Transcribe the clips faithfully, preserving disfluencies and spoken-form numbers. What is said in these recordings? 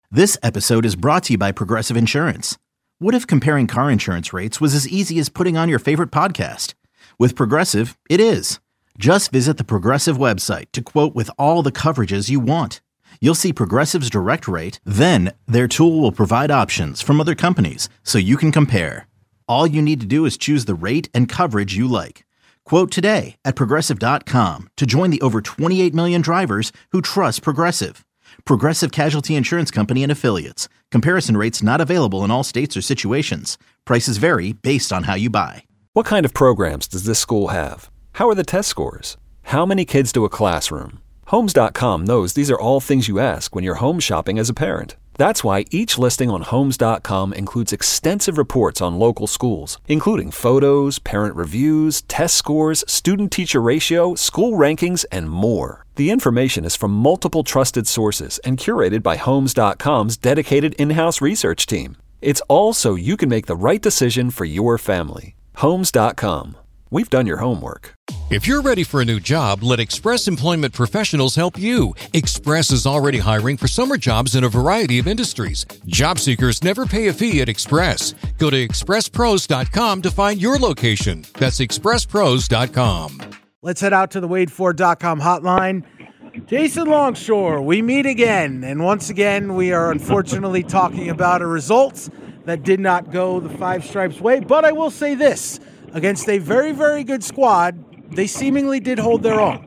This episode is brought to you by Progressive Insurance. What if comparing car insurance rates was as easy as putting on your favorite podcast? With Progressive, it is. Just visit the Progressive website to quote with all the coverages you want. You'll see Progressive's direct rate, then their tool will provide options from other companies so you can compare. All you need to do is choose the rate and coverage you like. Quote today at progressive dot com to join the over twenty-eight million drivers who trust Progressive. Progressive Casualty Insurance Company and Affiliates. Comparison rates not available in all states or situations. Prices vary based on how you buy. What kind of programs does this school have? How are the test scores? How many kids do a classroom? Homes dot com knows these are all things you ask when you're home shopping as a parent. That's why each listing on Homes dot com includes extensive reports on local schools, including photos, parent reviews, test scores, student-teacher ratio, school rankings, and more. The information is from multiple trusted sources and curated by Homes dot com's dedicated in-house research team. It's all so you can make the right decision for your family. Homes dot com. We've done your homework. If you're ready for a new job, let Express Employment Professionals help you. Express is already hiring for summer jobs in a variety of industries. Job seekers never pay a fee at Express. Go to express pros dot com to find your location. That's express pros dot com. Let's head out to the wade ford dot com hotline. Jason Longshore, we meet again. And once again, we are unfortunately talking about a result that did not go the Five Stripes way. But I will say this, against a very, very good squad, they seemingly did hold their own.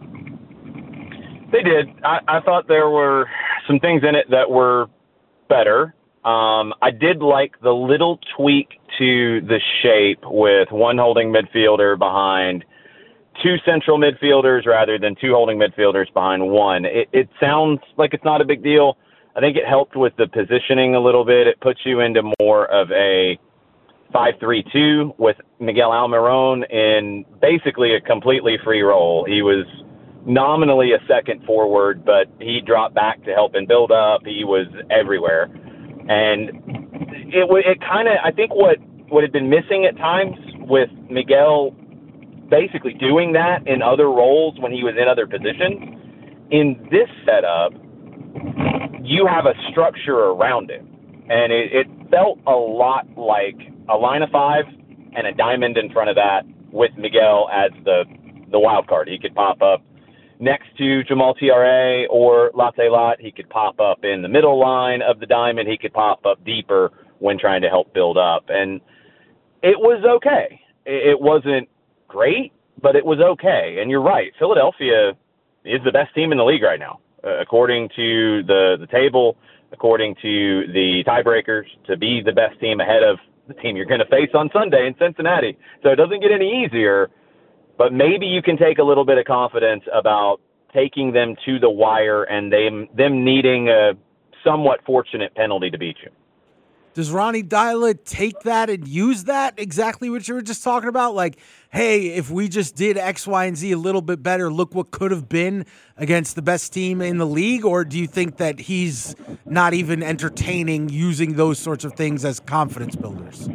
They did. I, I thought there were some things in it that were better. Um, I did like the little tweak to the shape with one holding midfielder behind two central midfielders rather than two holding midfielders behind one. It, it sounds like it's not a big deal. I think it helped with the positioning a little bit. It puts you into more of a five three two with Miguel Almiron in basically a completely free role. He was nominally a second forward, but he dropped back to help and build up. He was everywhere. And it it kind of, I think what, what had been missing at times with Miguel basically doing that in other roles when he was in other positions, in this setup, you have a structure around it. And it, it felt a lot like a line of five and a diamond in front of that with Miguel as the the wild card. He could pop up next to Jamal T R A or Latte Lot. He could pop up in the middle line of the diamond. He could pop up deeper when trying to help build up. And it was okay. It wasn't great, but it was okay. And you're right. Philadelphia is the best team in the league right now, uh, according to the, the table, according to the tiebreakers, to be the best team ahead of the team you're going to face on Sunday in Cincinnati. So it doesn't get any easier, but maybe you can take a little bit of confidence about taking them to the wire and them, them needing a somewhat fortunate penalty to beat you. Does Ronnie Deila take that and use that, exactly what you were just talking about? Like, hey, if we just did X, Y, and Z a little bit better, look what could have been against the best team in the league? Or do you think that he's not even entertaining using those sorts of things as confidence builders?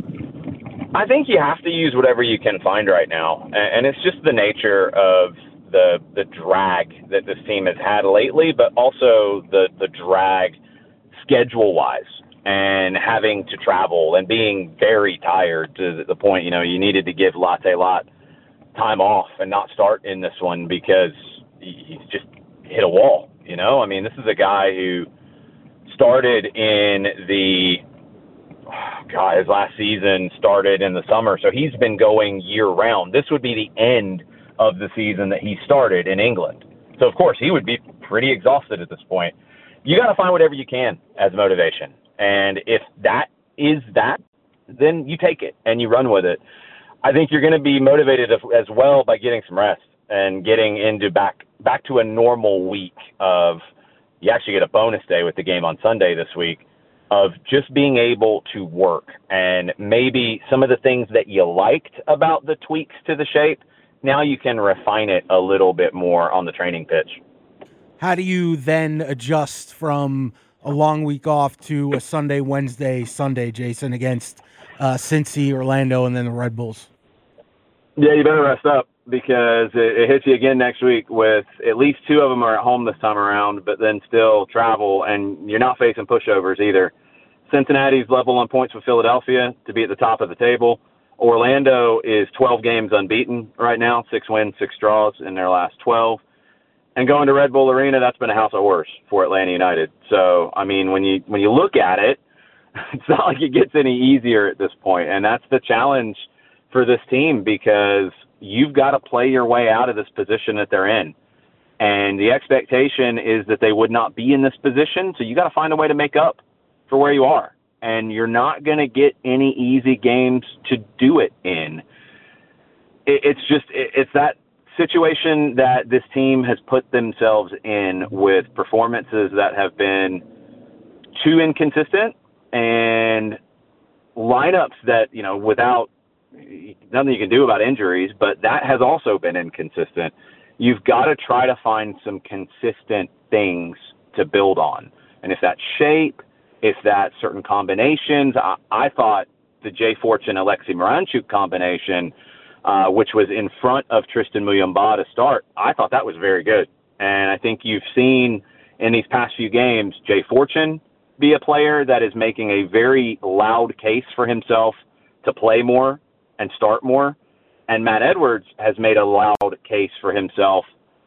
I think you have to use whatever you can find right now. And it's just the nature of the the drag that this team has had lately, but also the, the drag schedule-wise. And having to travel and being very tired to the point, you know, you needed to give Latte Lot time off and not start in this one because he's just hit a wall, you know? I mean, this is a guy who started in the, oh God, his last season started in the summer, so he's been going year-round. This would be the end of the season that he started in England. So, of course, he would be pretty exhausted at this point. You got to find whatever you can as motivation. And if that is that, then you take it and you run with it. I think you're going to be motivated as well by getting some rest and getting into back back to a normal week of, you actually get a bonus day with the game on Sunday this week, of just being able to work. And maybe some of the things that you liked about the tweaks to the shape, now you can refine it a little bit more on the training pitch. How do you then adjust from a long week off to a Sunday, Wednesday, Sunday, Jason, against uh, Cincy, Orlando, and then the Red Bulls? Yeah, you better rest up. because it, it hits you again next week with at least two of them are at home this time around, but then still travel, and you're not facing pushovers either. Cincinnati's level on points with Philadelphia to be at the top of the table. Orlando is twelve games unbeaten right now, six wins, six draws in their last twelve. And going to Red Bull Arena, that's been a house of horrors for Atlanta United. So, I mean, when you when you look at it, it's not like it gets any easier at this point. And that's the challenge for this team, because you've got to play your way out of this position that they're in. And the expectation is that they would not be in this position, so you got to find a way to make up for where you are. And you're not going to get any easy games to do it in. It, it's just, it, it's that situation that this team has put themselves in, with performances that have been too inconsistent and lineups that, you know, without nothing you can do about injuries, but that has also been inconsistent. You've got to try to find some consistent things to build on. And if that's shape, if that's certain combinations, I, I thought the Jay Fortune, Alexei Miranchuk combination, uh, which was in front of Tristan Muyumba to start, I thought that was very good. And I think you've seen in these past few games, Jay Fortune be a player that is making a very loud case for himself to play more and start more. And Matt Edwards has made a loud case for himself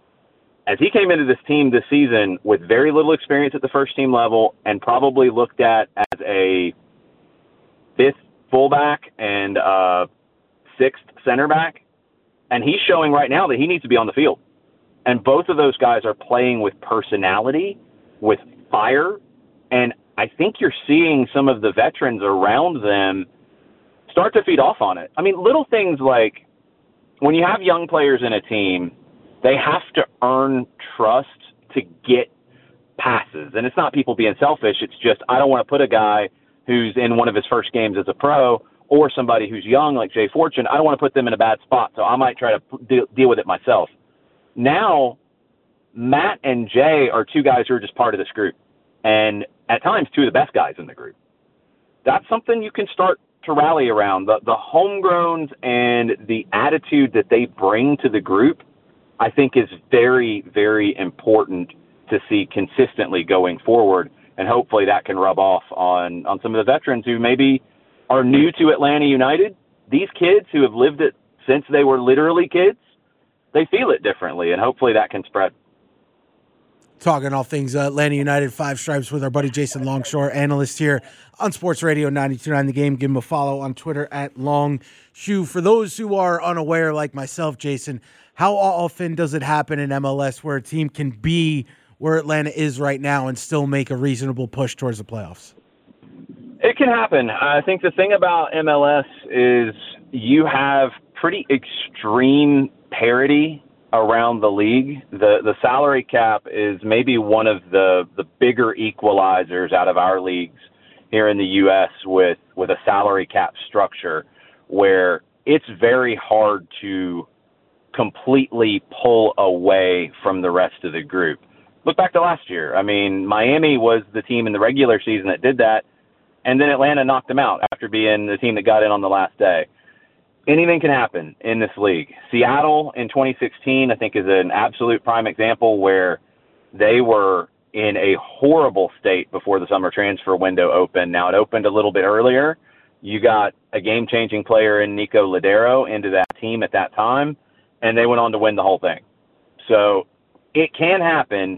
as he came into this team this season with very little experience at the first team level and probably looked at as a fifth fullback and uh sixth center back. And he's showing right now that he needs to be on the field. And both of those guys are playing with personality, with fire. And I think you're seeing some of the veterans around them start to feed off on it. I mean, little things like when you have young players in a team, they have to earn trust to get passes. And it's not people being selfish. It's just, I don't want to put a guy who's in one of his first games as a pro or somebody who's young like Jay Fortune, I don't want to put them in a bad spot. So I might try to deal, deal with it myself. Now, Matt and Jay are two guys who are just part of this group. And at times, two of the best guys in the group. That's something you can start to rally around. The, the homegrowns and the attitude that they bring to the group, I think, is very, very important to see consistently going forward. And hopefully that can rub off on, on some of the veterans who maybe are new to Atlanta United. These kids who have lived it since they were literally kids, they feel it differently, and hopefully that can spread. Talking all things uh, Atlanta United, Five Stripes, with our buddy Jason Longshore, analyst here on Sports Radio ninety-two point nine The Game. Give him a follow on Twitter at Longshoe. For those who are unaware, like myself, Jason, how often does it happen in M L S where a team can be where Atlanta is right now and still make a reasonable push towards the playoffs? It can happen. I think the thing about M L S is you have pretty extreme parity around the league. The the salary cap is maybe one of the, the bigger equalizers out of our leagues here in the U S with, with a salary cap structure where it's very hard to completely pull away from the rest of the group. Look back to last year. I mean, Miami was the team in the regular season that did that, and then Atlanta knocked them out after being the team that got in on the last day. Anything can happen in this league. Seattle in twenty sixteen, I think, is an absolute prime example where they were in a horrible state before the summer transfer window opened. Now, it opened a little bit earlier. You got a game-changing player in Nico Ladero into that team at that time, and they went on to win the whole thing. So it can happen,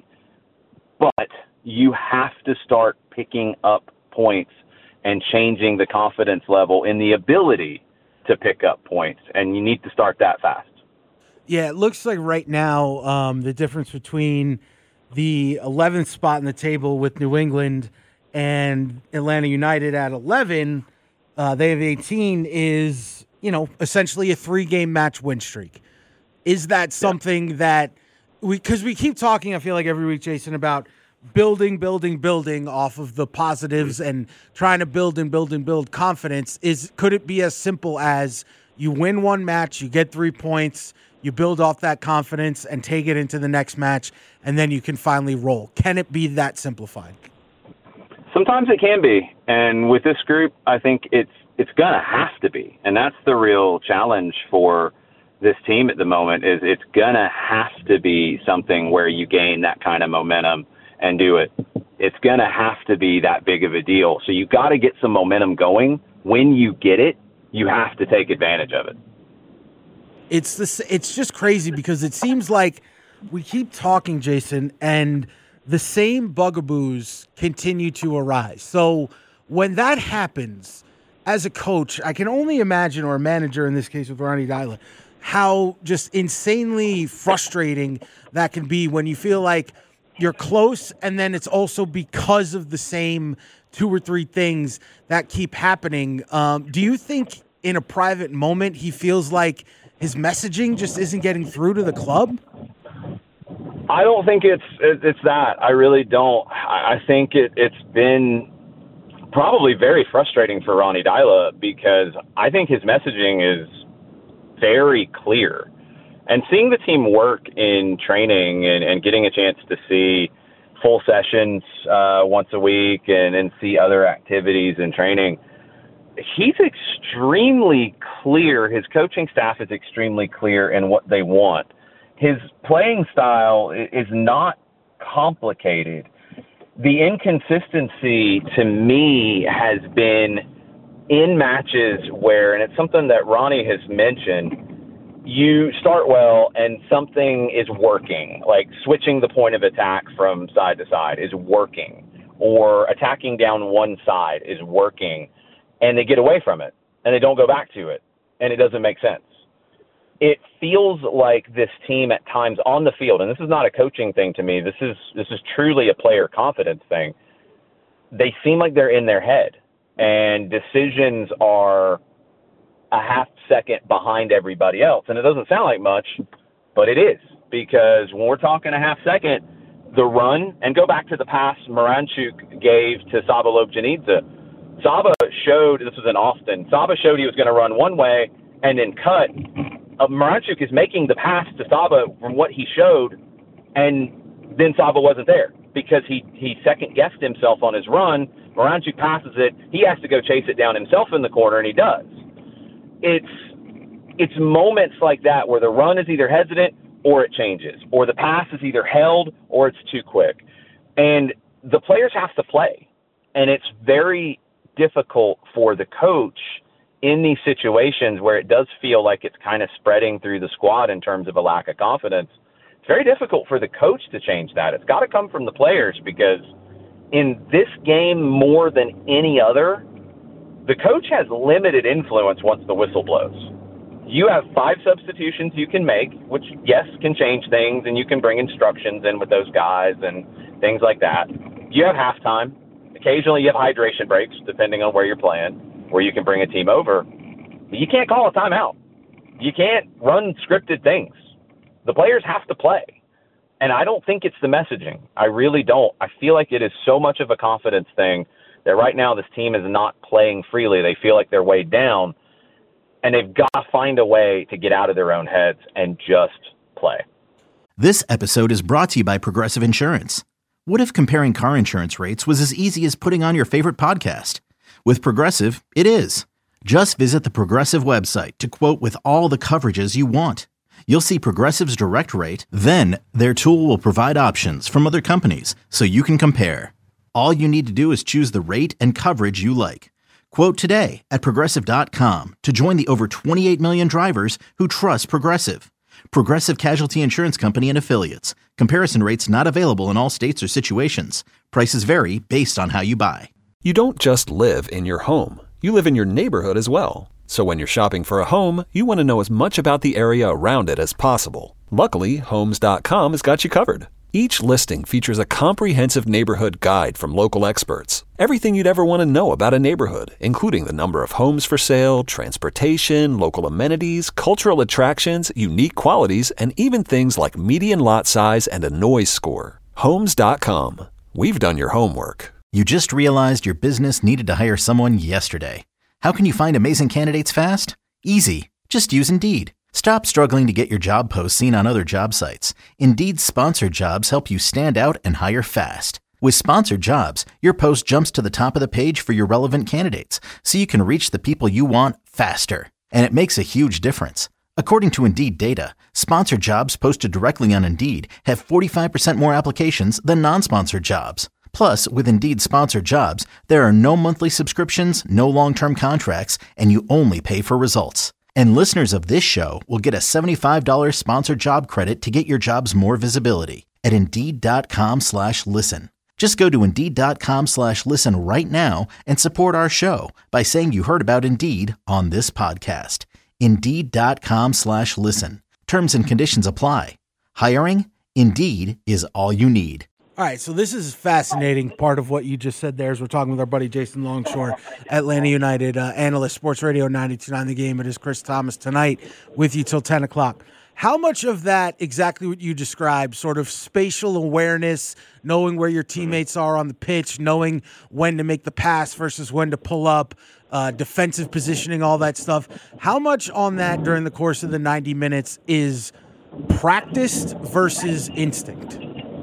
but you have to start picking up points and changing the confidence level in the ability to pick up points, and you need to start that fast. Yeah, it looks like right now um, the difference between the eleventh spot in the table with New England and Atlanta United at eleven, uh, they have eighteen, is, you know, essentially a three-game match win streak. Is that something yeah. that we, because we keep talking, I feel like every week, Jason, about building, building, building off of the positives and trying to build and build and build confidence. Is could it be as simple as you win one match, you get three points, you build off that confidence and take it into the next match, and then you can finally roll? Can it be that simplified? Sometimes it can be, and with this group, I think it's it's gonna have to be, and that's the real challenge for this team at the moment is it's going to have to be something where you gain that kind of momentum and do it. It's going to have to be that big of a deal. So you got to get some momentum going. When you get it, you have to take advantage of it. It's this. It's just crazy because it seems like we keep talking, Jason, and the same bugaboos continue to arise. So when that happens, as a coach, I can only imagine, or a manager in this case with Ronnie Deila, how just insanely frustrating that can be when you feel like you're close, and then it's also because of the same two or three things that keep happening. Um, do you think in a private moment he feels like his messaging just isn't getting through to the club? I don't think it's it's that. I really don't. I think it, it's been probably very frustrating for Ronnie Deila because I think his messaging is very clear. And seeing the team work in training and, and getting a chance to see full sessions uh, once a week and, and see other activities in training, he's extremely clear. His coaching staff is extremely clear in what they want. His playing style is not complicated. The inconsistency to me has been in matches where, and it's something that Ronnie has mentioned, you start well and something is working, like switching the point of attack from side to side is working, or attacking down one side is working, and they get away from it and they don't go back to it, and it doesn't make sense. It feels like this team at times on the field, and this is not a coaching thing to me, this is this is truly a player confidence thing. They seem like they're in their head, and decisions are a half second behind everybody else. And it doesn't sound like much, but it is, because when we're talking a half second, the run, and go back to the pass Miranchuk gave to Saba Lobjanidze. Saba showed, this was in Austin, Saba showed he was going to run one way and then cut. Uh, Miranchuk is making the pass to Saba from what he showed, and then Saba wasn't there because he, he second-guessed himself on his run. Miranchuk passes it. He has to go chase it down himself in the corner, and he does. It's it's moments like that where the run is either hesitant or it changes, or the pass is either held or it's too quick. And the players have to play, and it's very difficult for the coach in these situations where it does feel like it's kind of spreading through the squad in terms of a lack of confidence. It's very difficult for the coach to change that. It's got to come from the players, because in this game more than any other, the coach has limited influence once the whistle blows. You have five substitutions you can make, which, yes, can change things, and you can bring instructions in with those guys and things like that. You have halftime. Occasionally you have hydration breaks, depending on where you're playing, where you can bring a team over. But you can't call a timeout. You can't run scripted things. The players have to play. And I don't think it's the messaging. I really don't. I feel like it is so much of a confidence thing that right now this team is not playing freely. They feel like they're weighed down, and they've got to find a way to get out of their own heads and just play. This episode is brought to you by Progressive Insurance. What if comparing car insurance rates was as easy as putting on your favorite podcast? With Progressive, it is. Just visit the Progressive website to quote with all the coverages you want. You'll see Progressive's direct rate, then their tool will provide options from other companies so you can compare. All you need to do is choose the rate and coverage you like. Quote today at Progressive dot com to join the over twenty-eight million drivers who trust Progressive. Progressive Casualty Insurance Company and Affiliates. Comparison rates not available in all states or situations. Prices vary based on how you buy. You don't just live in your home. You live in your neighborhood as well. So when you're shopping for a home, you want to know as much about the area around it as possible. Luckily, Homes dot com has got you covered. Each listing features a comprehensive neighborhood guide from local experts. Everything you'd ever want to know about a neighborhood, including the number of homes for sale, transportation, local amenities, cultural attractions, unique qualities, and even things like median lot size and a noise score. Homes dot com. We've done your homework. You just realized your business needed to hire someone yesterday. How can you find amazing candidates fast? Easy. Just use Indeed. Stop struggling to get your job posts seen on other job sites. Indeed's sponsored jobs help you stand out and hire fast. With sponsored jobs, your post jumps to the top of the page for your relevant candidates, so you can reach the people you want faster. And it makes a huge difference. According to Indeed data, sponsored jobs posted directly on Indeed have forty-five percent more applications than non-sponsored jobs. Plus, with Indeed sponsored jobs, there are no monthly subscriptions, no long-term contracts, and you only pay for results. And listeners of this show will get a seventy-five dollars sponsored job credit to get your jobs more visibility at Indeed.com slash listen. Just go to Indeed.com slash listen right now and support our show by saying you heard about Indeed on this podcast. Indeed.com slash listen. Terms and conditions apply. Hiring? Indeed is all you need. All right, so this is fascinating part of what you just said there as we're talking with our buddy Jason Longshore, Atlanta United uh, analyst, Sports Radio ninety-two point nine The Game. It is Chris Thomas tonight with you till ten o'clock. How much of that, exactly what you described, sort of spatial awareness, knowing where your teammates are on the pitch, knowing when to make the pass versus when to pull up, uh, defensive positioning, all that stuff, how much on that during the course of the ninety minutes is practiced versus instinct?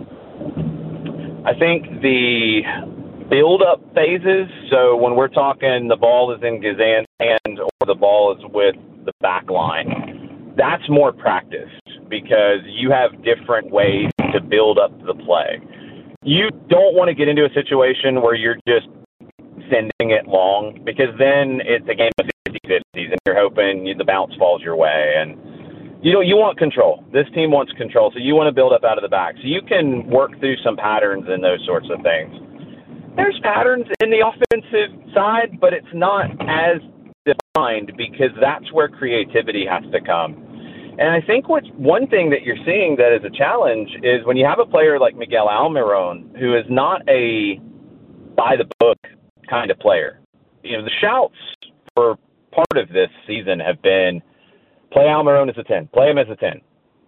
I think the build-up phases, so when we're talking the ball is in Gazan's hand or the ball is with the back line, that's more practiced because you have different ways to build up the play. You don't want to get into a situation where you're just sending it long because then it's a game of fifty-fifties and you're hoping the bounce falls your way. And You know, you want control. This team wants control, so you want to build up out of the back. So you can work through some patterns and those sorts of things. There's patterns in the offensive side, but it's not as defined because that's where creativity has to come. And I think what's one thing that you're seeing that is a challenge is when you have a player like Miguel Almiron, who is not a by-the-book kind of player. You know, the shouts for part of this season have been, play Almiron as a ten. Play him as a ten.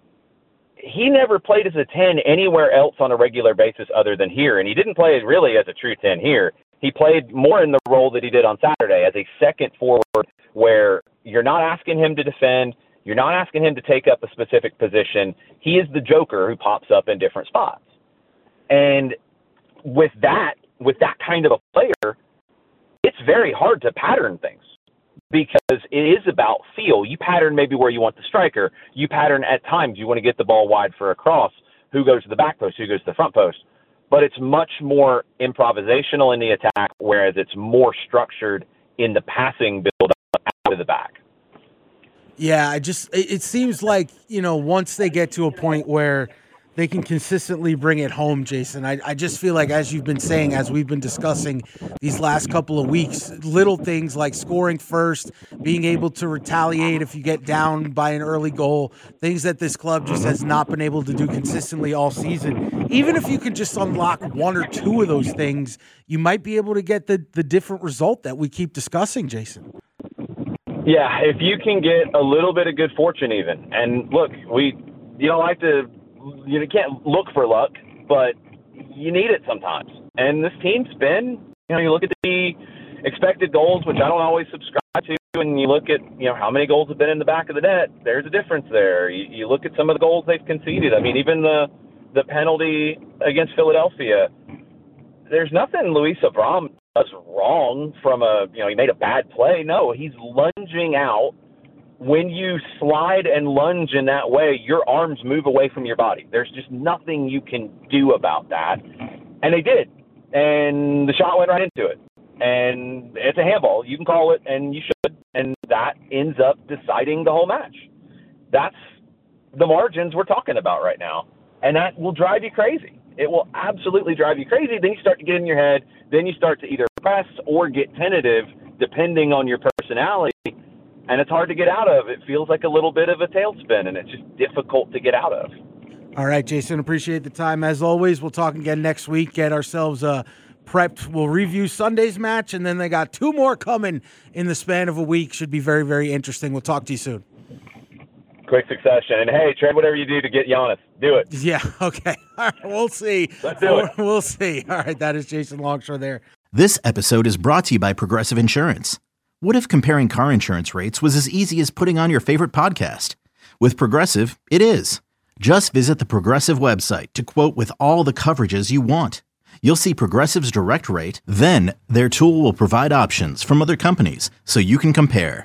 He never played as a ten anywhere else on a regular basis other than here, and he didn't play really as a true ten here. He played more in the role that he did on Saturday as a second forward where you're not asking him to defend, you're not asking him to take up a specific position. He is the joker who pops up in different spots. And with that, with that kind of a player, it's very hard to pattern things. Because it is about feel. You pattern maybe where you want the striker. You pattern at times you want to get the ball wide for a cross. Who goes to the back post? Who goes to the front post? But it's much more improvisational in the attack, whereas it's more structured in the passing build up out of the back. Yeah, I just it, it seems like, you know, once they get to a point where they can consistently bring it home, Jason. I, I just feel like, as you've been saying, as we've been discussing these last couple of weeks, little things like scoring first, being able to retaliate if you get down by an early goal, things that this club just has not been able to do consistently all season. Even if you can just unlock one or two of those things, you might be able to get the, the different result that we keep discussing, Jason. Yeah, if you can get a little bit of good fortune even. And look, we you don't like to You can't look for luck, but you need it sometimes. And this team's been, you know, you look at the expected goals, which I don't always subscribe to, and you look at, you know, how many goals have been in the back of the net. There's a difference there. You, you look at some of the goals they've conceded. I mean, even the the penalty against Philadelphia, there's nothing Luis Abram does wrong from a, you know, he made a bad play. No, he's lunging out. When you slide and lunge in that way, your arms move away from your body. There's just nothing you can do about that. And they did. And the shot went right into it. And it's a handball. You can call it, and you should. And that ends up deciding the whole match. That's the margins we're talking about right now. And that will drive you crazy. It will absolutely drive you crazy. Then you start to get in your head. Then you start to either press or get tentative, depending on your personality. And it's hard to get out of. It feels like a little bit of a tailspin, and it's just difficult to get out of. All right, Jason, appreciate the time. As always, we'll talk again next week, get ourselves uh, prepped. We'll review Sunday's match, and then they got two more coming in the span of a week. Should be very, very interesting. We'll talk to you soon. Quick succession. And, hey, trade whatever you do to get Giannis. Do it. Yeah, okay. All right, we'll see. Let's do it. We'll see. All right, that is Jason Longshore there. This episode is brought to you by Progressive Insurance. What if comparing car insurance rates was as easy as putting on your favorite podcast? With Progressive, it is. Just visit the Progressive website to quote with all the coverages you want. You'll see Progressive's direct rate, then their tool will provide options from other companies so you can compare.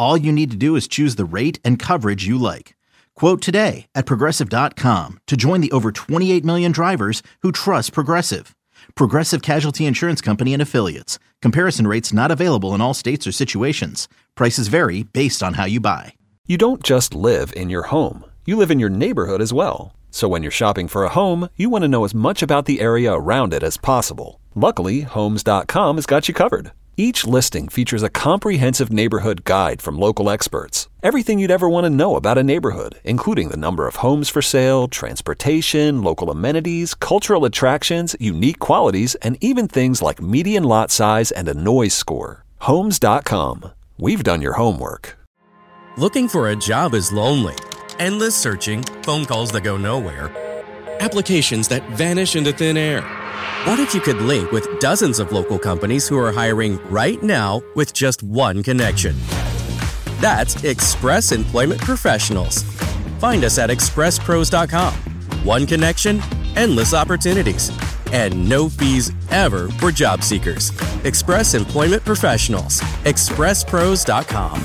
All you need to do is choose the rate and coverage you like. Quote today at Progressive dot com to join the over twenty-eight million drivers who trust Progressive. Progressive Casualty Insurance Company and Affiliates. Comparison rates not available in all states or situations. Prices vary based on how you buy. You don't just live in your home. You live in your neighborhood as well. So when you're shopping for a home, you want to know as much about the area around it as possible. Luckily, Homes dot com has got you covered. Each listing features a comprehensive neighborhood guide from local experts. Everything you'd ever want to know about a neighborhood, including the number of homes for sale, transportation, local amenities, cultural attractions, unique qualities, and even things like median lot size and a noise score. Homes dot com. We've done your homework. Looking for a job is lonely. Endless searching, phone calls that go nowhere, applications that vanish into thin air. What if you could link with dozens of local companies who are hiring right now with just one connection? That's Express Employment Professionals. Find us at express pros dot com. One connection, endless opportunities, and no fees ever for job seekers. Express Employment Professionals. express pros dot com.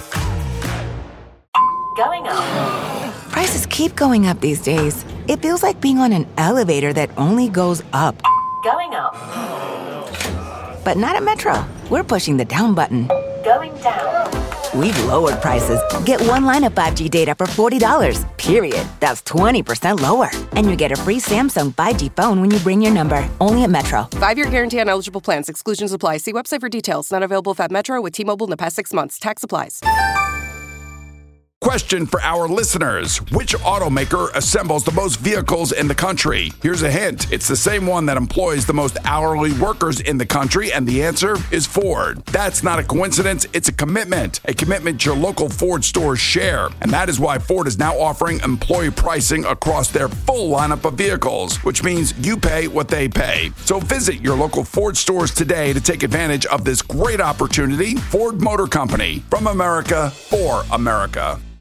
Going up. Prices keep going up these days. It feels like being on an elevator that only goes up. Going up. But not at Metro. We're pushing the down button. Going down. We've lowered prices. Get one line of five G data for forty dollars, period. That's twenty percent lower. And you get a free Samsung five G phone when you bring your number. Only at Metro. Five-year guarantee on eligible plans. Exclusions apply. See website for details. Not available at Metro with T-Mobile in the past six months. Tax applies. Question for our listeners. Which automaker assembles the most vehicles in the country? Here's a hint. It's the same one that employs the most hourly workers in the country, and the answer is Ford. That's not a coincidence. It's a commitment. A commitment your local Ford stores share. And that is why Ford is now offering employee pricing across their full lineup of vehicles, which means you pay what they pay. So visit your local Ford stores today to take advantage of this great opportunity. Ford Motor Company. From America, for America.